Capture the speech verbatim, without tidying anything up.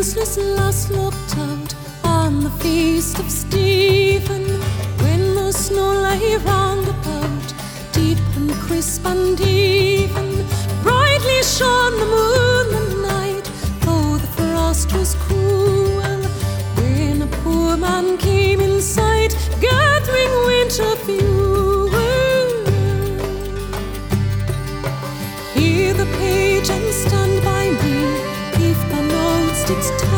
Useless last looked out on the feast of Stephen, when the snow lay round about, deep and crisp and even. Brightly shone the moon the night, though the frost was cruel, when a poor man came in sight, gathering winter fuel. Hear the page and stand by me, if thou know'st its time.